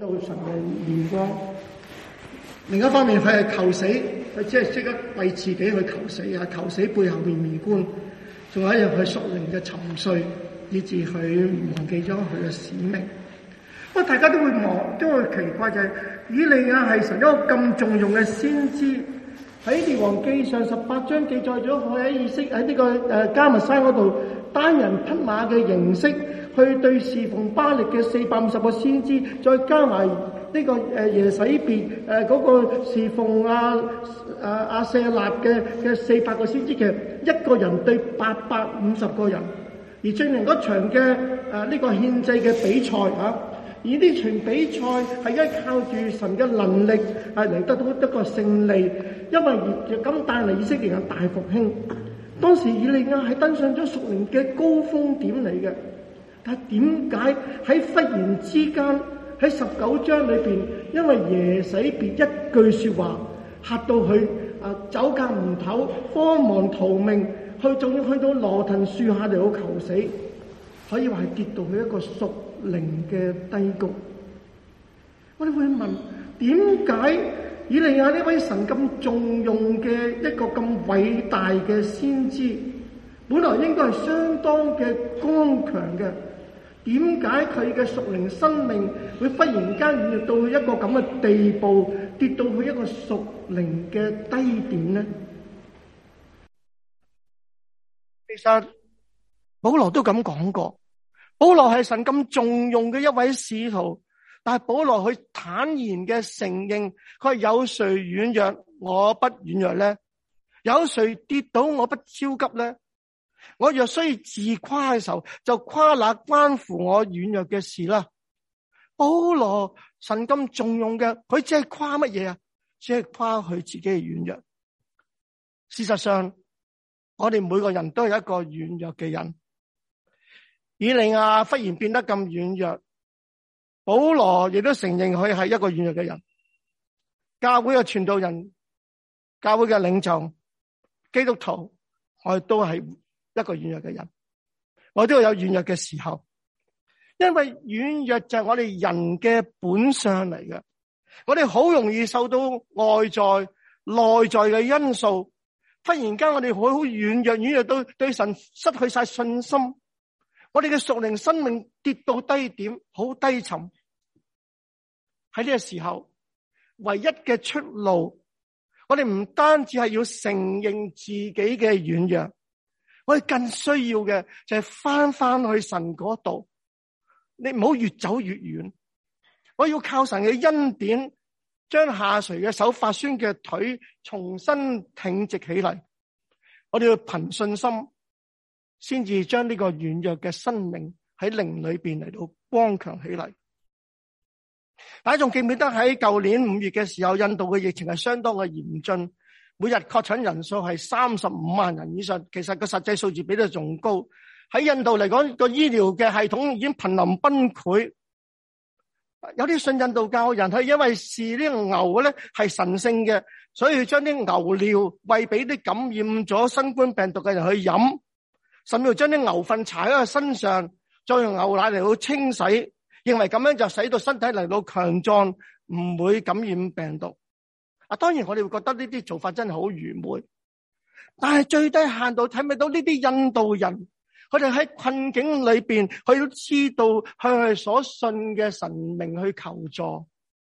到神嘅面光。另一方面，佢係求死，佢只係識得為自己去求死啊！求死背後面面觀，仲有一樣佢屬靈嘅沉睡，以致佢忘記咗佢嘅使命。不過大家都會奇怪就係、以利亞係神一個咁重用嘅先知，喺列王記上18章記載咗佢喺呢個迦密山嗰度單人匹馬嘅形式去對侍奉巴力嘅450個先知，再加埋呢個耶洗別嗰個侍奉亞舍納嘅400個先知，其實一個人對850個人，而進行嗰場嘅呢個獻祭嘅比賽啊！而呢場比賽係依靠住神嘅能力嚟得到一個勝利，因為咁帶嚟以色列嘅大復興。當時以利亞係登上咗屬靈嘅高峰點嚟嘅，但係點解喺忽然之間喺19章裏邊，因為耶洗別一句說話嚇到佢走夾唔唞，慌忙逃命，仲要去到羅騰樹下嚟到求死，可以話係跌到去一個屬靈嘅低谷。我哋會問，點解以利亞呢位神咁重用嘅一個咁偉大嘅先知，本來應該係相當嘅剛強嘅，點解佢嘅屬靈生命會忽然間跌到一個咁嘅地步，跌到去一個屬靈嘅低點呢？其實保羅都咁講過，保羅係神咁重用嘅一位使徒，但係保羅佢坦然嘅承認，佢係有誰軟弱我不軟弱呢？有誰跌倒我不焦急呢？我若需要自誇嘅時候，就誇那關乎我軟弱嘅事啦。保羅神咁重用嘅，佢只係誇乜嘢啊？只係誇佢自己嘅軟弱。事實上，我哋每個人都係一個軟弱嘅人。以利亞忽然變得咁軟弱，保羅亦都承認佢係一個軟弱嘅人。教會嘅傳道人、教會嘅領袖、基督徒，我哋都係一個軟弱嘅人，我都有軟弱嘅時候，因為軟弱就係我哋人嘅本相嚟嘅。我哋好容易受到外在、內在嘅因素，忽然間我哋好軟弱到對神失去晒信心，我哋嘅屬靈生命跌到低點，好低沉。喺呢個時候，唯一嘅出路，我哋唔單止係要承認自己嘅軟弱，我哋更需要嘅就係翻去神嗰度。你唔好越走越遠，我要靠神嘅恩典，將下垂嘅手、發酸嘅腿重新挺直起嚟。我哋要憑信心，先至將呢個軟弱嘅生命喺靈裏邊嚟到剛強起嚟。大家仲記唔記得喺舊年5月嘅時候，印度嘅疫情係相當嘅嚴峻，每日確診人數係35萬人以上，其實個實際數字比得仲高。喺印度嚟講，個醫療嘅系統已經瀕臨崩潰。有啲信印度教嘅人係因為視呢個牛咧係神聖嘅，所以將啲牛尿餵俾啲感染咗新冠病毒嘅人去飲，甚至將啲牛糞搽喺佢身上，再用牛奶嚟到清洗，認為咁樣就使到身體嚟到強壯，唔會感染病毒。當然我哋會覺得呢啲做法真係好愚昧，但係最低限度睇唔到呢啲印度人，佢哋喺困境裏邊，佢都知道向佢所信嘅神明去求助。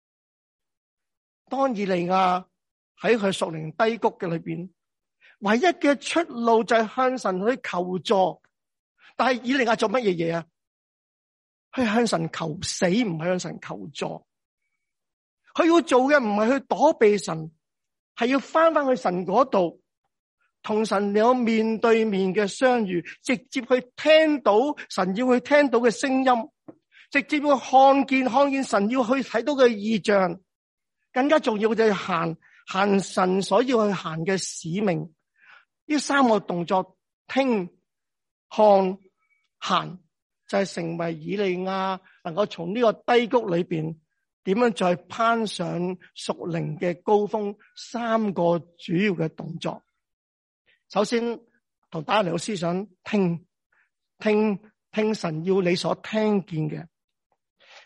當以利亞喺佢屬靈低谷嘅裏邊，唯一嘅出路就係向神去求助。但係以利亞做乜嘢啊？去向神求死，唔係向神求助。佢要做嘅唔係去躲避神，係要翻去神嗰度，同神有面對面嘅相遇，直接去聽到神要去聽到嘅聲音，直接要看見神要去睇到嘅異象。更加重要就係行神所要去行嘅使命。呢3個動作，聽、看、行，就係成為以利亞能夠從呢個低谷裏邊點樣再攀上屬靈嘅高峰，3個主要嘅動作。首先同大家嚟到思想，聽神要你所聽見嘅。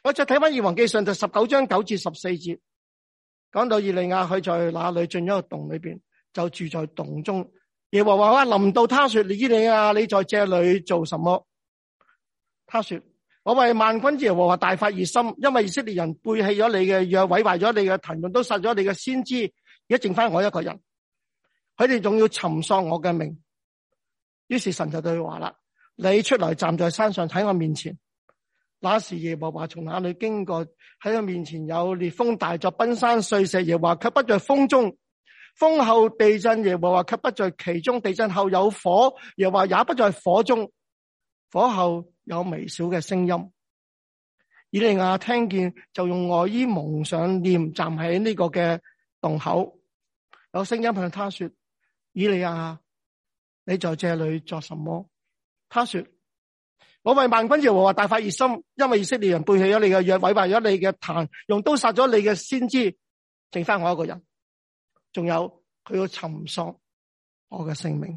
我再睇翻《列王記上》就19章9至14節，講到以利亞佢在那裏進咗個洞裏邊，就住在洞中。耶和華臨到他說：以利亞，你在這裏做什麼？他說：我為萬軍之耶和華大發熱心，因為以色列人背棄咗你嘅約，毀壞咗你嘅壇，都殺咗你嘅先知，而家剩翻我一個人，佢哋仲要尋索我嘅命。於是神就對佢話啦：你出來站在山上喺我面前。那時耶和華從那裏經過，喺佢面前有烈風大作，奔山碎石，耶和華卻不在風中。風後地震，耶和華卻不在其中。地震後有火，耶和華也不在火中。火後有微小嘅聲音。以利亞聽見，就用外衣蒙上臉，站喺呢個嘅洞口。有聲音向他說：以利亞，你在這裏做什麼？他說：我為萬軍耶和華大發熱心，因為以色列人背棄咗你嘅約，毀壞咗你嘅壇，用刀殺咗你嘅先知，剩翻我一個人。仲有佢要尋索我嘅性命。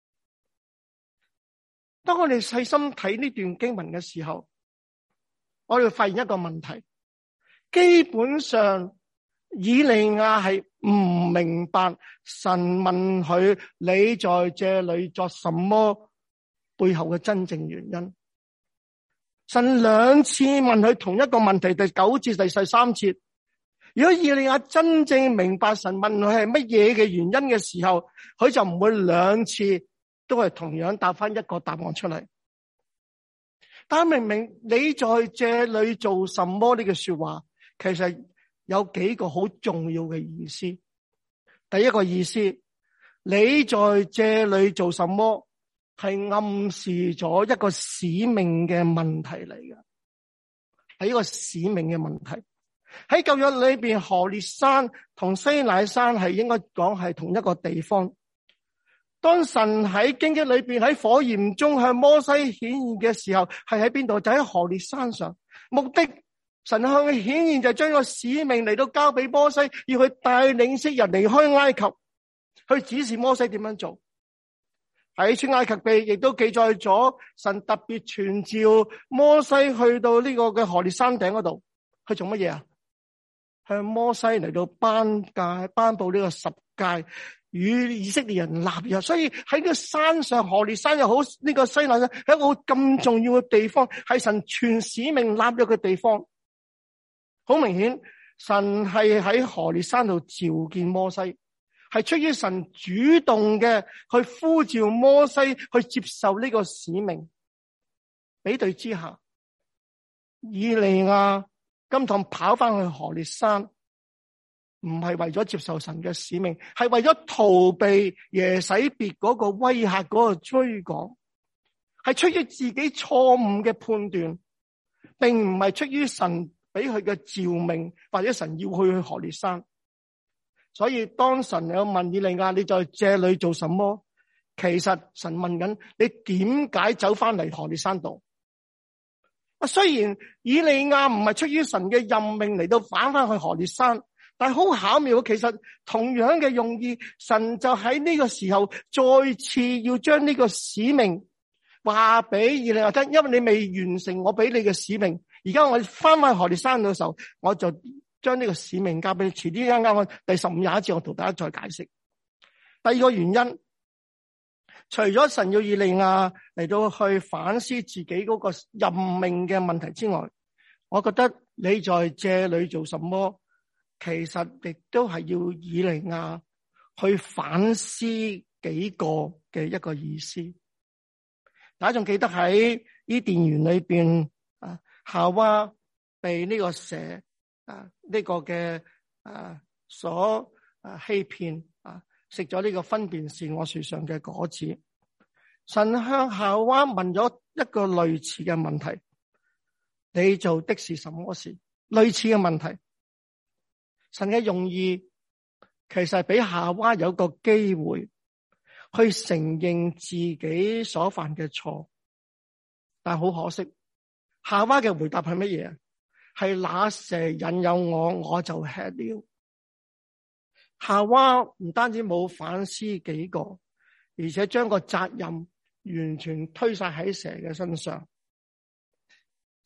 當我哋細心睇呢段經文嘅時候，我哋發現一個問題，基本上以利亞係唔明白神問佢你在這裏作什麼背後嘅真正原因。神兩次問佢同一個問題，第9節第13節。如果以利亞真正明白神問佢係乜嘢嘅原因嘅時候，佢就唔會兩次都係同樣答翻一個答案出嚟。但明明你在這裏做什麼呢句說話，其實有幾個好重要嘅意思。第一個意思，你在這裏做什麼係暗示咗一個使命嘅問題嚟嘅，係一個使命嘅問題。喺舊約裏邊，何烈山同西乃山係應該講係同一個地方。當神喺荊棘裏邊喺火焰中向摩西顯現嘅時候，係喺邊度？就喺何烈山上。目的神向佢顯現就將個使命嚟到交俾摩西，要佢帶領色人離開埃及，去指示摩西點樣做。喺出埃及記亦都記載咗神特別傳召摩西去到呢個嘅何烈山頂嗰度，去做乜嘢啊？向摩西嚟到頒布呢個十誡，與以色列人立約。所以喺呢個山上，何烈山又好，呢個西乃山係一個咁重要嘅地方，係神全使命立約嘅地方。好明顯，神係喺何烈山度召見摩西，係出於神主動嘅去呼召摩西去接受呢個使命。比對之下，以利亞今趟跑翻去何烈山，唔係為咗接受神嘅使命，係為咗逃避耶洗別嗰個威嚇，嗰個追趕，係出於自己錯誤嘅判斷，並唔係出於神俾佢嘅召命，或者神要去何烈山。所以當神有問以利亞你在這裏做什麼，其實神問緊你點解走翻嚟何烈山度。雖然以利亞唔係出於神嘅任命嚟到返翻去何烈山，但係好巧妙，其實同樣嘅用意，神就喺呢個時候再次要將呢個使命話俾以利亞聽，因為你未完成我俾你嘅使命，而家我翻翻去何烈山嘅時候，我就將呢個使命交俾你。遲啲啱啱我第15、21節我同大家再解釋。第二個原因，除咗神要以利亞嚟到去反思自己嗰個任命嘅問題之外，我覺得你在這裏做什麼，其實亦都係要以利亞去反思幾個嘅一個意思。大家仲記得喺伊甸園裏邊夏娃被呢個蛇呢個嘅所欺騙食咗呢個分辨善惡樹上嘅果子。神向夏娃問咗一個類似嘅問題，你做的是什麼事？類似嘅問題，神嘅用意其實係俾夏娃有個機會去承認自己所犯嘅錯，但係好可惜，夏娃嘅回答係乜嘢？係那蛇引誘我，我就吃了。夏娃唔單止冇反思幾個，而且將個責任完全推晒喺蛇嘅身上。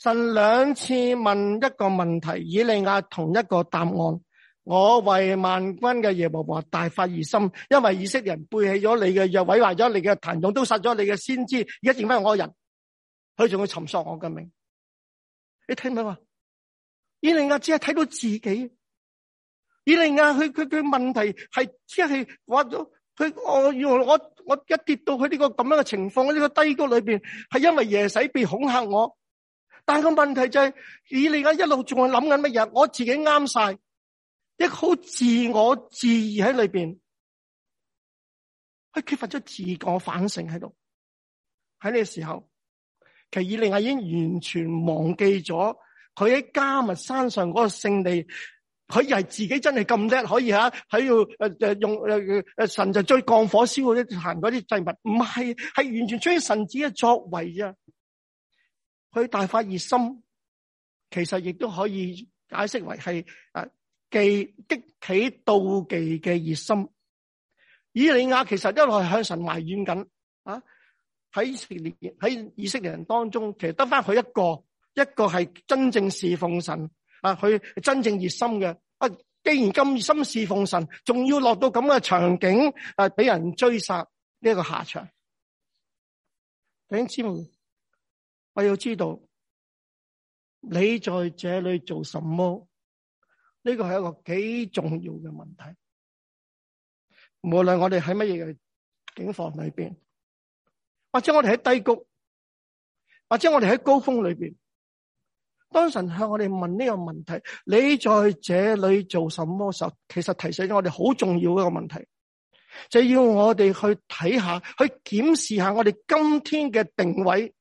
神兩次問一個問題，以利亞同一個答案。我為萬軍嘅耶和華大發熱心，因為以色列人背棄咗你嘅約，毀壞咗你嘅壇用，都殺咗你嘅先知，而家剩翻我嘅人，佢仲要尋索我嘅命。你聽唔聽啊？以利亞只係睇到自己，以利亞佢問題係只係話咗佢我一跌到去呢個咁樣嘅情況，呢個低谷裏邊，係因為耶洗別恐嚇我。但係個問題就係以利亞一路仲係諗緊乜嘢？我自己啱晒。一個好自我自義喺裏邊，佢缺乏咗自我反省喺度。喺呢個時候，其實以利亞已經完全忘記咗佢喺迦密山上嗰個勝利。佢以為自己真係咁叻，可以喺度用神就追降火燒嗰啲行嗰啲祭物，唔係，係完全出於神子嘅作為啊！佢大發熱心，其實亦都可以解釋為係激起妒忌嘅熱心。以利亞其實一路係向神埋怨緊喺以色列人當中，其實得翻佢一個係真正侍奉神佢真正熱心嘅。既然咁熱心侍奉神，仲要落到咁嘅場景俾人追殺呢一個下場。弟兄姊妹，我要知道你在這裏做什麼？呢個係一個幾重要嘅問題。無論我哋喺乜嘢嘅境況裏邊，或者我哋喺低谷，或者我哋喺高峰裏邊，當神向我哋問呢個問題，你在這裏做什麼時候，其實提醒咗我哋好重要嘅一個問題，就要我哋去睇下，去檢視下我哋今天嘅定位，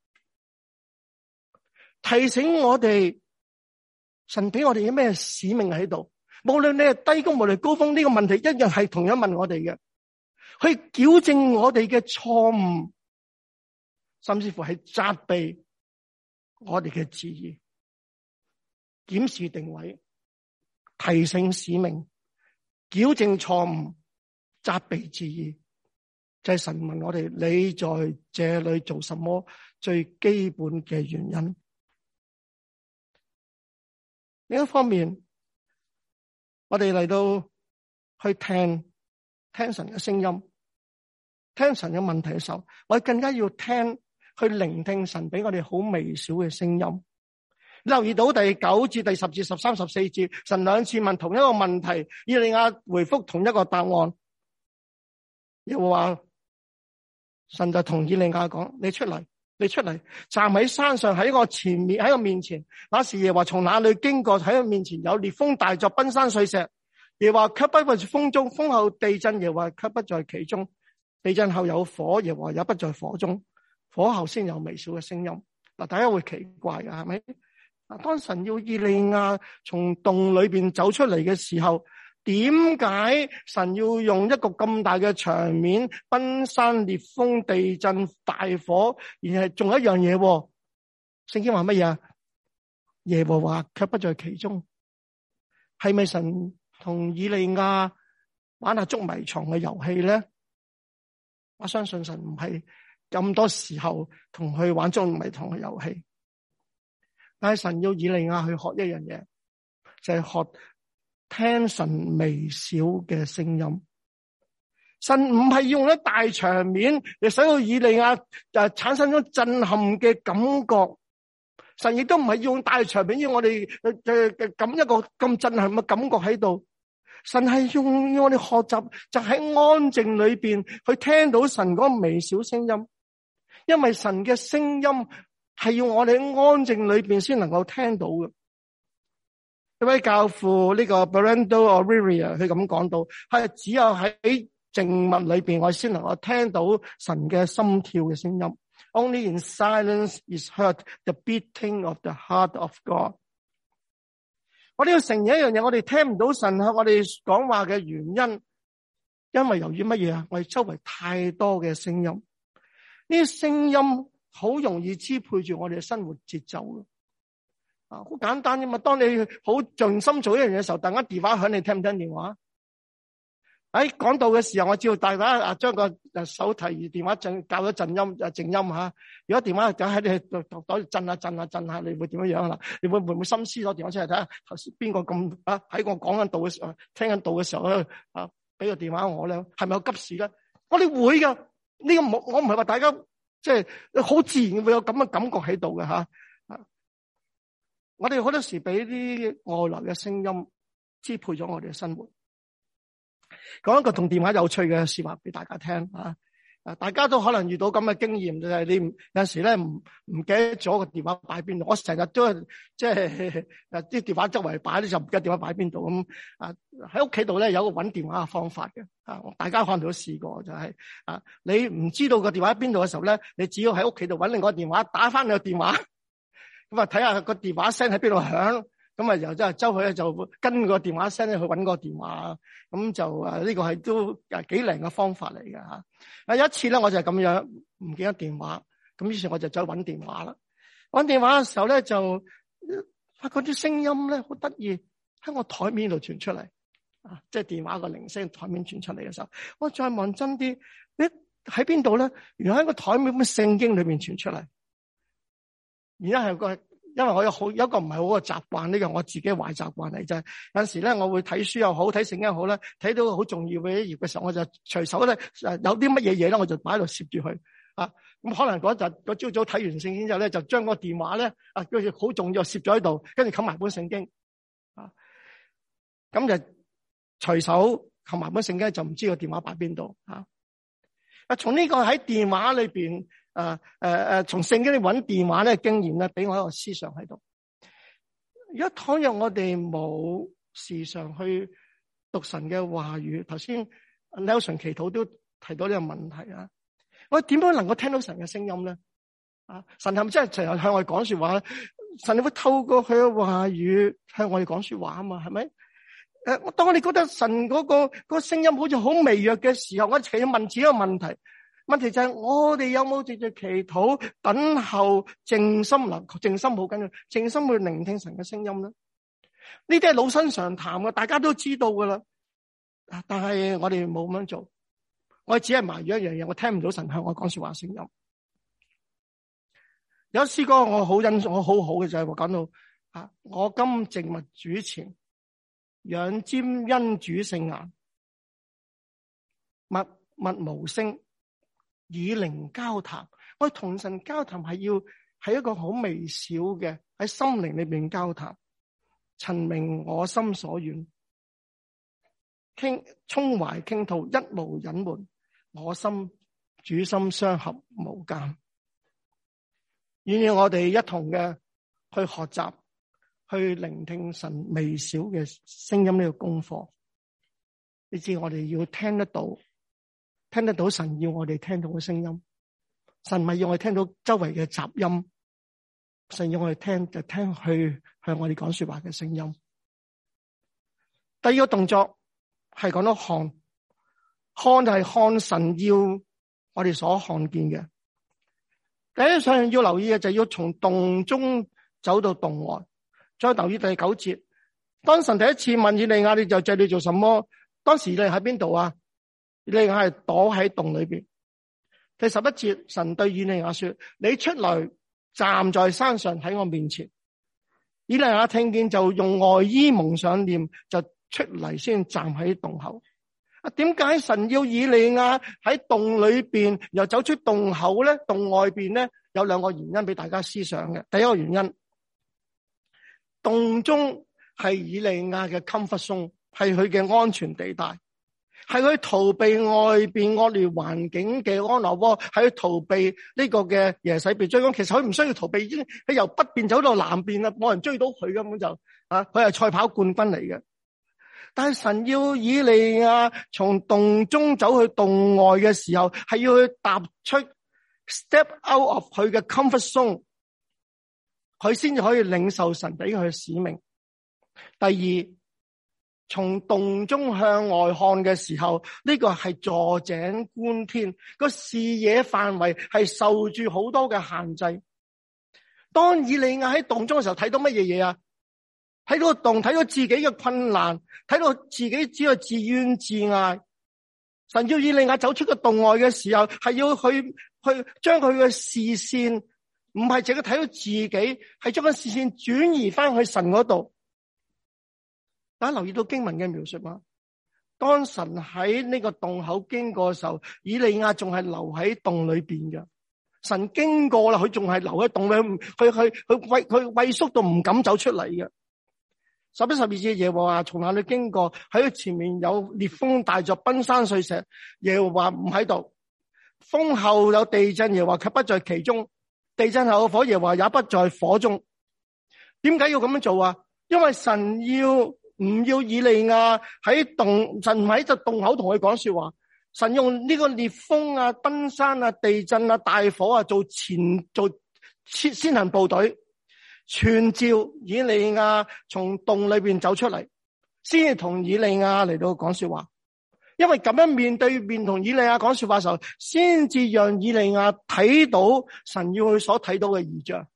提醒我哋神俾我哋有咩使命喺度。無論你係低谷，無論高峰，呢個問題一樣係同樣問我哋嘅，去矯正我哋嘅錯誤，甚至乎係責備我哋嘅旨意，檢視定位，提醒使命，矯正錯誤，責備旨意，就係神問我哋你在這裏做什麼最基本嘅原因。另一方面，我哋嚟到去聽神嘅聲音，聽神嘅問題嘅時候，我哋更加要去聆聽神俾我哋好微小嘅聲音。留意到第9節、第10節、13、14節，神兩次問同一個問題，以利亞回復同一個答案，又話神就同以利亞講：你出嚟，站喺山上，喺我前面，喺我面前。那時耶和華從那裏經過，喺我面前有烈風大作，奔山碎石。耶和華卻不在風中，風後地震，耶和華卻不在其中。地震後有火，耶和華也不在火中。火後先有微小嘅聲音。嗱，大家會奇怪㗎，係咪？當神要以利亞從洞裏邊走出嚟嘅時候，點解神要用一個咁大嘅場面，奔山烈風、地震、大火，而係仲有一樣嘢？聖經話乜嘢啊？耶和華卻不在其中。係咪神同以利亞玩下捉迷藏嘅遊戲咧？我相信神唔係咁多時候同佢玩捉迷藏嘅遊戲。但係神要以利亞去學一樣嘢，就係學聽神微小嘅聲音。神唔係用咗大場面嚟使到以利亞產生咗震撼嘅感覺，神亦都唔係用大場面要我哋咁一個咁震撼嘅感覺喺度。神係要我哋學習，就喺安靜裏邊去聽到神嗰個微小聲音，因為神嘅聲音係要我哋喺安靜裏邊先能夠聽到嘅。一位教父呢個 Bernardo O'Reilly 佢咁講到，係只有喺靜默裏邊，我先能夠聽到神嘅心跳嘅聲音。Only in silence is heard the beating of the heart of God。我哋要承認一樣嘢，我哋聽唔到神向我哋講話嘅原因，因為由於乜嘢啊？我哋周圍太多嘅聲音，呢啲聲音好容易支配住我哋嘅生活節奏嘅。好簡單啫嘛！當你好盡心做一樣嘢嘅時候，突然間電話響，你聽唔聽電話？ 喺講道嘅時候，我知道大家將個手提電話教咗靜音靜音吓。如果電話就喺你袋度震下，你會點樣樣啦？你會唔會心思咗電話出嚟睇下頭先邊個咁喺我講緊道嘅時候，聽緊道嘅時候咧俾個電話我咧，係咪有急事咧？我哋會噶，呢個我唔係話大家即係好自然會有咁嘅感覺喺度嘅吓。我哋好多時俾啲外來嘅聲音支配咗我哋嘅生活。講一個同電話有趣嘅事話俾大家聽啊！大家都可能遇到咁嘅經驗，就係你有陣時咧唔記得咗個電話擺邊度。我成日都係即係啲電話周圍擺咧，就唔記得電話擺邊度咁啊！喺屋企度咧有個搵電話嘅方法嘅啊！大家可能都試過，就係你唔知道個電話喺邊度嘅時候咧，你只要喺屋企度搵另外個電話打翻你個電話，咁啊睇下個電話聲喺邊度響。咁啊，又真係周佢咧就跟個電話聲咧去搵個電話，咁就呢個係都幾靈嘅方法嚟嘅吓。有一次咧，我就係咁樣唔記得電話，咁於是我就走去搵電話啦。搵電話嘅時候咧，就發覺啲聲音咧好得意，喺我台面度傳出嚟啊！即係電話個鈴聲台面傳出嚟嘅時候，我再望真啲，喺邊度咧？原來喺個台面嘅聖經裏邊傳出嚟，而家係因為我有一個唔係好嘅習慣，呢個我自己壞習慣嚟，就係有陣時咧，我會睇書又好，睇聖經又好咧，睇到好重要嘅一頁嘅時候，我就隨手咧有啲乜嘢嘢咧，我就擺喺度攝住佢啊。咁可能嗰陣個朝早睇完聖經之後咧，就將個電話咧佢好重要攝咗喺度，跟住冚埋本聖經啊。咁就隨手冚埋本聖經，就唔知個電話擺邊度啊。從呢個喺電話裏邊。從聖經裏揾電話咧經驗咧，俾我一個思想喺度。如果倘若我哋冇時常去讀神嘅話語，頭先 Nelson 祈禱都提到呢個問題啊，我點樣能夠聽到神嘅聲音咧？神係咪真係成日向我哋講說話咧？神會透過佢嘅話語向我哋講說話啊嘛？係咪？當我哋覺得神嗰個聲音好似好微弱嘅時候，我哋要問自己一個問題。問題就係我哋有冇藉住祈禱等候靜心啦？靜心好緊要，靜心去聆聽神嘅聲音咧。呢啲係老生常談嘅，大家都知道噶啦。但係我哋冇咁樣做，我哋只係埋怨一樣嘢，我聽唔到神向我講說話聲音。有詩歌我好欣賞，我好好嘅就係話講到我今靜默主前，仰瞻恩主聖顏，默默無聲。與靈交談，我哋同神交談係一個好微小嘅喺心靈裏邊交談，陳明我心所願，衷懷傾吐，一無隱瞞，我心主心相合無間。願意我哋一同嘅去學習，去聆聽神微小嘅聲音呢個功課。你知我哋要聽得到神要我哋聽到嘅聲音，神唔係要我哋聽到周圍嘅雜音，神要我哋聽就聽去向我哋講說話嘅聲音。第二個動作係講到看就係看神要我哋所看見嘅。第一樣要留意嘅就係要從洞中走到洞外。再留意第9節，當神第一次問以利亞，你就借你做什麼？當時你喺邊度啊？以利亞係躲喺洞裏邊。第11節，神對以利亞說：你出來站在山上喺我面前。以利亞聽見就用外衣蒙上臉，就出嚟先站喺洞口。點解神要以利亞喺洞裏邊又走出洞口咧？洞外邊咧有兩個原因俾大家思想嘅。第一個原因，洞中係以利亞嘅 comfort zone， 係佢嘅安全地帶。係佢逃避外邊惡劣環境嘅安樂窩，係佢逃避呢個嘅耶洗別追趕。其實佢唔需要逃避，已經佢由北邊走到南邊啦，冇人追到佢，根本就佢係賽跑冠軍嚟嘅。但係神要以利亞從洞中走去洞外嘅時候，係要去踏出 step out of 佢嘅 comfort zone， 佢先至可以領受神俾佢嘅使命。第二，從洞中向外看嘅時候，呢個係坐井觀天，個視野範圍係受住好多嘅限制。當以利亞喺洞中嘅時候，睇到乜嘢啊？睇到個洞，睇到自己嘅困難，睇到自己只係自怨自艾， 神要以利亞走出個洞外嘅時候，係要去將佢嘅視線，唔係淨係睇到自己，係將個視線轉移翻去神嗰度。大家留意到經文嘅描述嗎？當神喺呢個洞口經過嘅時候，以利亞仲係留喺洞裏邊嘅。神經過啦，佢仲係留喺洞裏，佢畏縮到唔敢走出嚟嘅。11、12節，耶和華從那裏經過，喺佢前面有烈風大作，崩山碎石。耶和華唔喺度，風後有地震，耶和華卻不在其中。地震後火，耶和華也不在火中。點解要咁樣做啊？因為神唔要以利亞喺洞，神唔喺洞口同佢講說話。神用呢個烈風啊、崩山啊、地震啊、大火啊做先行部隊，傳召以利亞從洞裏邊走出嚟，先至同以利亞嚟到講說話。因為咁樣面對面同以利亞講說話嘅時候，先至讓以利亞睇到神要佢所睇到嘅異象。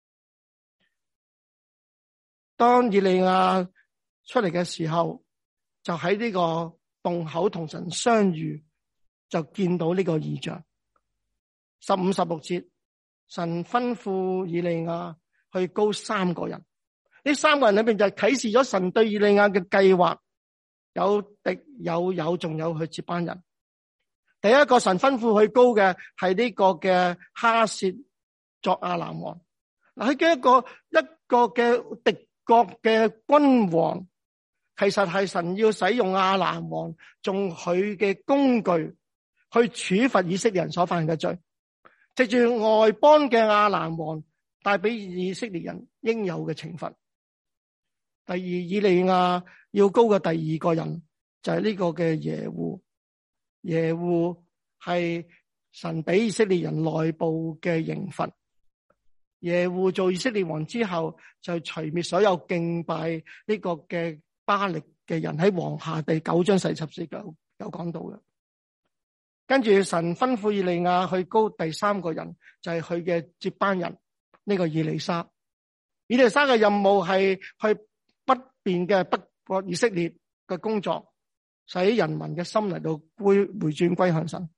當以利亞出嚟嘅時候，就喺呢個洞口同神相遇，就見到呢個異象。15、16節，神吩咐以利亞去膏3個人，呢3個人裏邊就啟示咗神對以利亞嘅計劃，有滴有仲有佢接班人。第一個神吩咐去膏嘅係呢個嘅哈薛作亞蘭王。嗱，佢嘅一個嘅敵國嘅君王，其實係神要使用亞蘭王用佢嘅工具去處罰以色列人所犯嘅罪，藉住外邦嘅亞蘭王帶俾以色列人應有嘅懲罰。第二，以利亞要膏嘅第2個人就係呢個嘅耶戶。耶戶係神俾以色列人內部嘅刑罰。耶戶做以色列王之後，就除滅所有敬拜呢個嘅巴力嘅人，喺王下第9章44節有講到嘅。跟住神吩咐以利亞去膏第3個人，就係佢嘅接班人呢個以利沙。以利沙嘅任務係去北邊嘅北國以色列嘅工作，使人民嘅心嚟到回轉歸向神。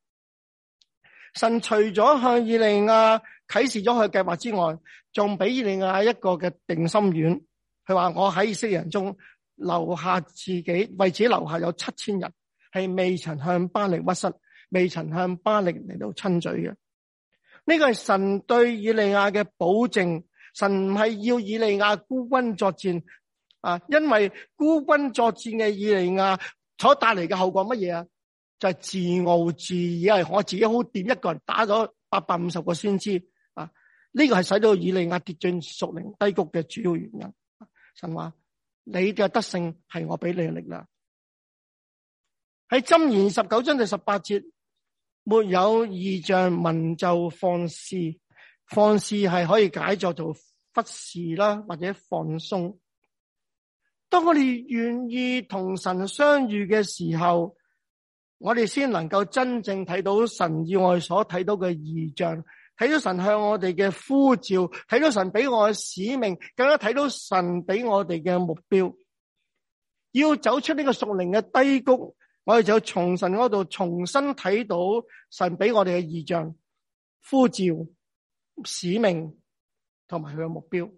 神除咗向以利亞啟示咗佢嘅計劃之外，仲俾以利亞一個嘅定心丸。佢話我喺以色列人中留下自己，為此留下有7000人，係未曾向巴力屈膝，未曾向巴力嚟到親嘴嘅。呢個係神對以利亞嘅保證。神唔係要以利亞孤軍作戰啊，因為孤軍作戰嘅以利亞所帶嚟嘅後果乜嘢啊？就係自傲自以為我自己好掂，一個人打咗850個先知啊！呢個係使到以利亞跌進屬靈低谷嘅主要原因。神話你嘅得勝係我俾你嘅力量。喺箴言19章第18節，沒有異象，民就放肆。放肆係可以解作做忽視啦，或者放鬆。當我哋願意同神相遇嘅時候，我哋先能夠真正睇到神要我哋所睇到嘅異象，睇到神向我哋嘅呼召，睇到神俾我嘅使命，更加睇到神俾我哋嘅目標。要走出呢個屬靈嘅低谷，我哋就從神嗰度重新睇到神俾我哋嘅異象、呼召、使命同埋佢嘅目標。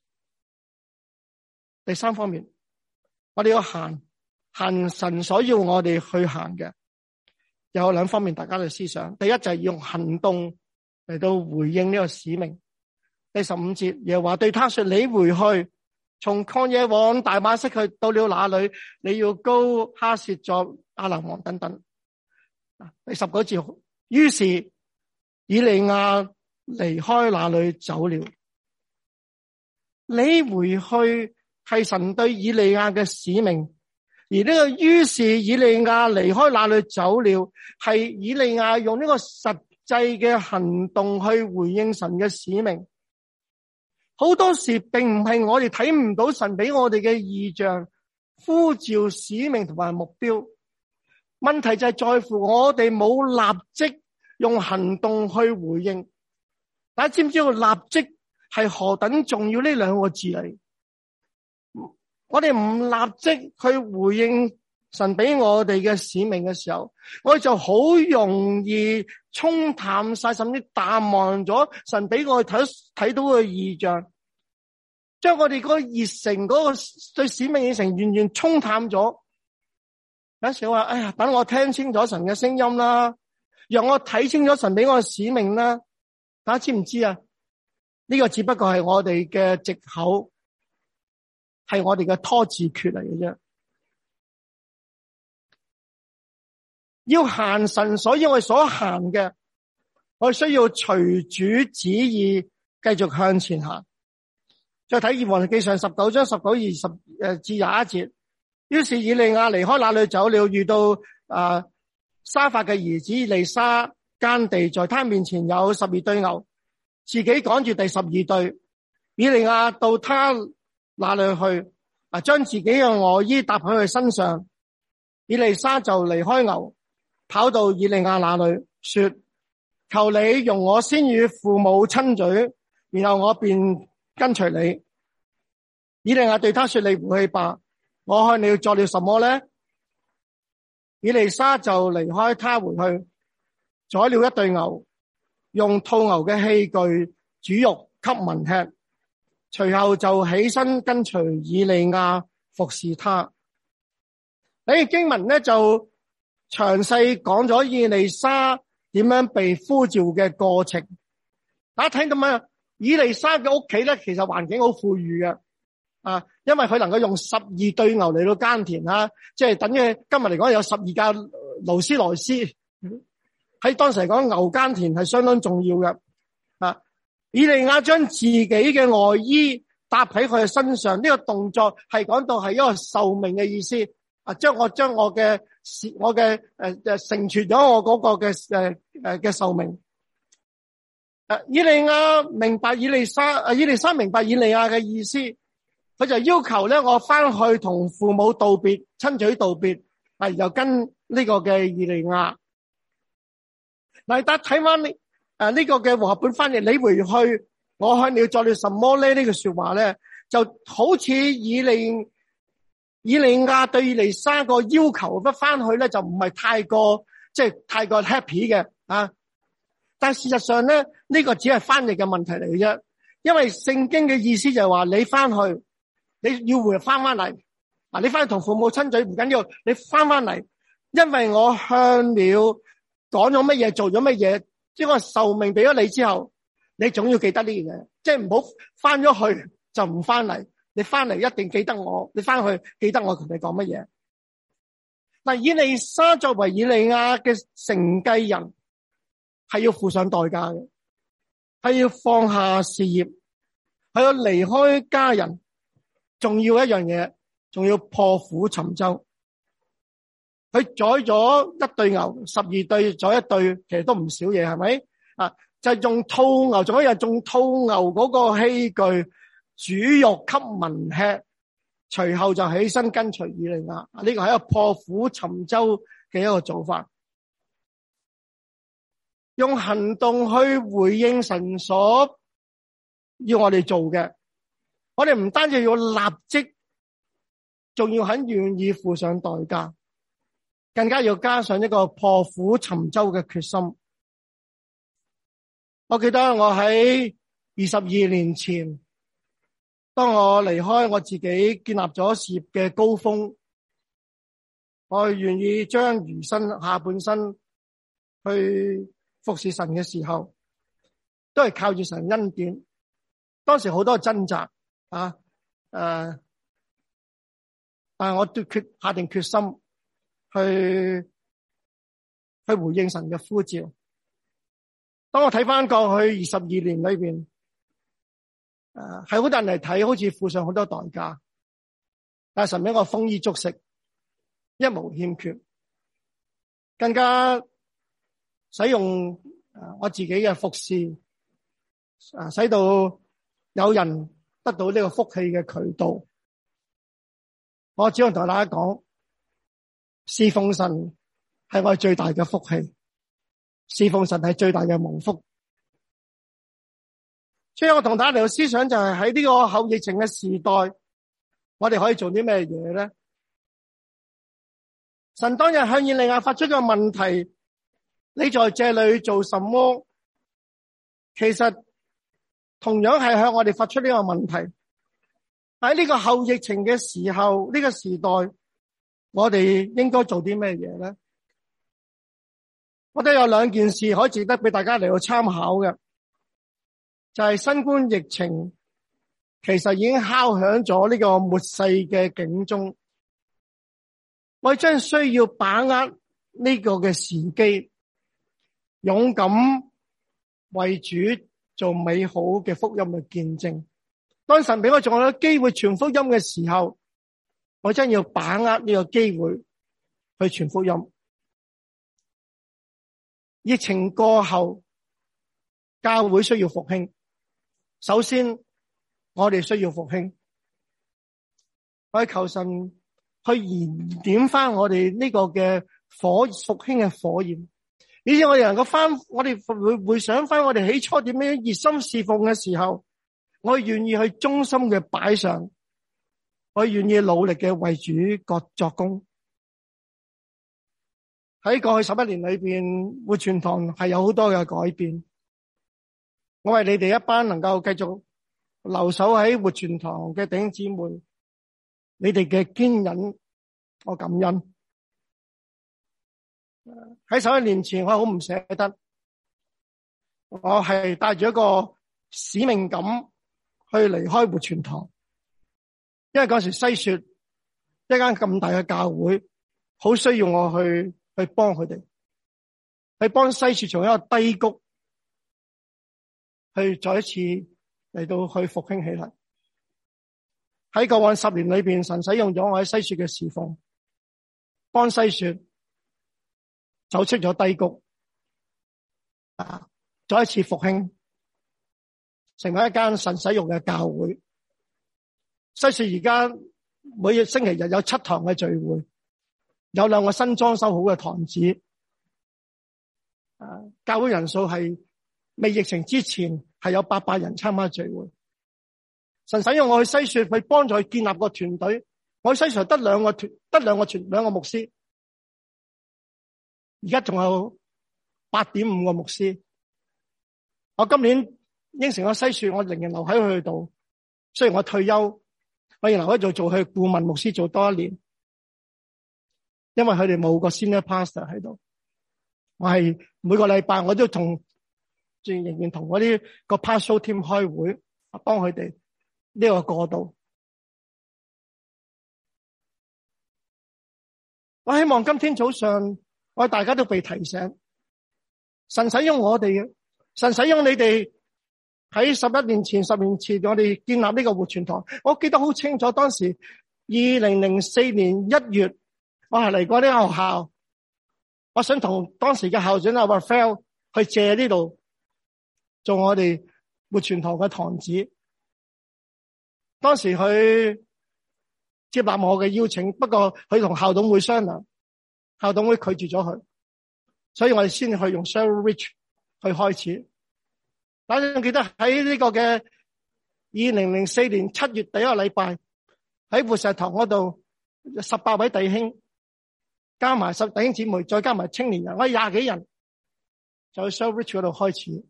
第3方面，我哋要行神所要我哋去行嘅。有2方面，大家嘅思想。第一就係用行動嚟到回應呢個使命。第15節，耶和華對他說：你回去，從曠野往大馬色去，到了那裏，你要膏哈薛作亞蘭王等等。第19節，於是以利亞離開那裏走了。你回去係神對以利亞嘅使命。而呢個於是以利亞離開那裏走了，係以利亞用呢個實際嘅行動去回應神嘅使命。好多時並唔係我哋睇唔到神俾我哋嘅異象、呼召、使命同埋目標，問題就係在乎我哋冇立即用行動去回應。大家知唔知道立即係何等重要呢2個字嚟？我哋唔立即去回應神俾我哋嘅使命嘅時候，我哋就好容易沖淡晒，甚至淡忘咗神俾我哋睇到嘅異象，將我哋嗰個熱誠，嗰個對使命熱誠完全沖淡咗。有時我話，哎呀，等我聽清楚神嘅聲音啦，讓我睇清楚神俾我嘅使命啦。大家知唔知啊？呢個只不過係我哋嘅藉口，係我哋嘅拖字訣嚟嘅啫。要行神所以我哋所行嘅，我哋需要隨主旨意繼續向前行。再睇《列王記上》19章19、20至21節。於是以利亞離開那裏走了，遇到沙法嘅兒子以利沙耕地，在他面前有12對牛，自己趕住第12對。以利亞到他那裏去，將自己嘅外衣搭喺佢身上。以利沙就離開牛，跑到以利亞那裏，說：求你容我先與父母親嘴，然後我便跟隨你。以利亞對他說：你回去吧，我向你作了什麼呢？以利沙就離開他回去，宰了一對牛，用套牛嘅器具煮肉給民吃，隨後就起身跟隨以利亞服侍他。呢經文呢就詳細講咗以利沙點樣被呼召嘅過程。大家睇到咩？以利沙嘅屋企咧，其實環境好富裕嘅。因為佢能夠用12對牛嚟到耕田啦，即係等於今日嚟講有12架勞斯萊斯。喺當時嚟講，牛耕田係相當重要嘅。以利亞將自己嘅外衣搭喺佢嘅身上，呢個動作係講到係一個壽命嘅意思。將我嘅成全咗我嗰個嘅壽命。以利亞明白以利沙明白以利亞嘅意思。佢就要求咧，我翻去同父母道別，親嘴道別，又跟呢個嘅以利亞。嗱，大家睇翻呢個嘅和合本翻譯，你回去，我向你作了什麼咧？呢句說話咧，就好似以利亞對以利沙個要求，不翻去咧就唔係太過happy 嘅啊。但事實上咧，呢個只係翻譯嘅問題嚟嘅啫，因為聖經嘅意思就係話你翻去。你要回翻嚟，你翻去同父母親嘴唔緊要，你翻嚟，因為我向了講咗乜嘢，做咗乜嘢，即係我壽命俾咗你之後，你總要記得呢樣嘢，即係唔好翻咗去就唔翻嚟，你翻嚟一定記得我，你翻去記得我同你講乜嘢。嗱，以利沙作為以利亞嘅承繼人，係要付上代價嘅，係要放下事業，係要離開家人。仲要一樣嘢，仲要破釜沉舟。佢宰咗一對牛，12對宰一對，其實都唔少嘢，係咪？就係用套牛，仲有一樣用套牛嗰個器具煮肉給民吃，隨後就起身跟隨以利亞。呢個係一個破釜沉舟嘅一個做法，用行動去回應神所要我哋做嘅。我哋唔單止要立即，仲要很願意付上代價，更加要加上一個破釜沉舟嘅決心。我記得我喺22年前，當我離開我自己建立咗事業嘅高峰，我願意將餘生下半生去服侍神嘅時候，都係靠住神恩典。當時好多掙扎。但我都下定決心去回應神嘅呼召。當我睇翻過去22年裏邊，係好多人嚟睇，好似付上好多代價，但係神俾我豐衣足食，一無欠缺，更加使用我自己嘅服侍，使到有人得到呢個福氣嘅渠道。我只能同大家講，侍奉神係我最大嘅福氣，侍奉神係最大嘅蒙福。所以我同大家嚟到思想就係喺呢個後疫情嘅時代，我哋可以做啲咩嘢咧？ 神當日向以利亞發出個問題：你在這裏做什麼？其實同樣係向我哋發出呢個問題。喺呢個後疫情嘅時候，呢個時代，我哋應該做啲咩嘢咧？我覺得有兩件事可以值得俾大家嚟到參考嘅，就係新冠疫情其實已經敲響咗呢個末世嘅警鐘。我哋真係需要把握呢個嘅時機，勇敢為主做美好嘅福音嘅見證。當神俾我仲有機會傳福音嘅時候，我真係要把握呢個機會去傳福音。疫情過後，教會需要復興。首先，我哋需要復興。我哋求神去燃點翻我哋呢個嘅復興嘅火焰，以致我哋能夠翻，我哋回想翻我哋起初點樣熱心侍奉嘅時候，我願意去忠心嘅擺上，我願意努力嘅為主各作工。喺過去11年裏邊，活泉堂係有好多嘅改變。我為你哋一班能夠繼續留守喺活泉堂嘅弟兄姊妹，你哋嘅堅忍，我感恩。喺11年前，我好唔捨得，我係帶住一個使命感去離開活泉堂，因為嗰時西雪一間咁大嘅教會，好需要我去幫佢哋，去幫西雪從一個低谷去再一次嚟到去復興起嚟。喺過往10年裏邊，神使用咗我喺西雪嘅侍奉，幫西雪走出咗低谷，再一次復興，成為一間神使用嘅教會。西雪而家每日星期日有7堂嘅聚會，有2個新裝修好嘅堂子。教會人數係未疫情之前係有800人參加聚會。神使用我去西雪去幫助佢建立個團隊。我去西雪得兩個牧師，而家仲有8.5個牧師。我今年應承咗西雪，我仍然留喺佢度。雖然我退休，我仍然留喺度做佢顧問牧師做多1年，因為佢哋冇個 senior pastor 喺度。我係每個禮拜我都仍然同嗰啲個 pastoral team 開會，幫佢哋呢個過渡。我希望今天早上我哋大家都被提醒，神使用我哋嘅，神使用你哋。喺10年前，我哋建立呢個活泉堂，我記得好清楚。當時2004年1月，我係嚟過呢個學校，我想同當時嘅校長阿 Raphael 去借呢度做我哋活泉堂嘅堂子。當時佢接納我嘅邀請，不過佢同校董會商量，校董會拒絕咗佢，所以我哋先去用 Cheryl Rich 去開始。大家記得喺呢個嘅2004年7月第一個禮拜，喺活石堂嗰度18位弟兄加埋10弟兄姊妹，再加埋青年人，我哋20幾人就去 Cheryl Rich 嗰度開始。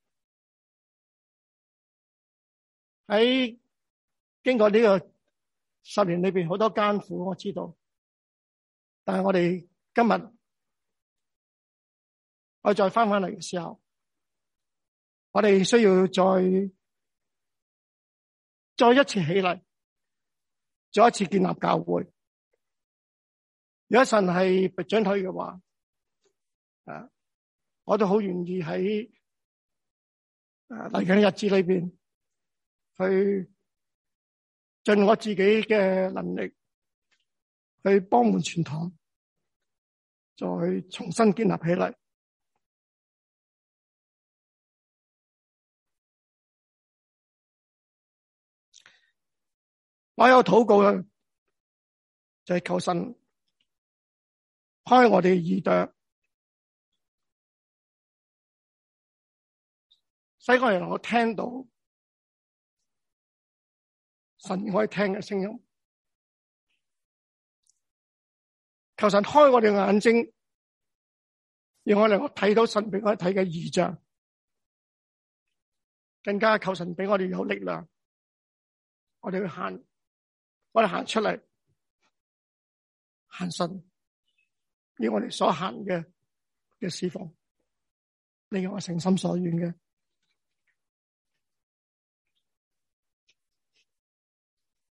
喺經過呢個10年裏邊好多艱苦，我知道，但係我哋今日我再翻嚟嘅時候，我哋需要再一次起嚟，再一次建立教會。如果神係准許嘅話，我都好願意喺嚟緊嘅日子裏邊去盡我自己嘅能力去幫活泉堂，再重新建立起嚟。我有禱告嘅，就係求神開我哋耳朵，使我哋能夠聽到神可以聽嘅聲音。 求神開我哋嘅眼睛，讓我哋睇到神俾我哋睇嘅異象，更加求神俾我哋有力量，我哋去行，我哋行出嚟，行神以我哋所行嘅侍奉，令我誠心所願嘅。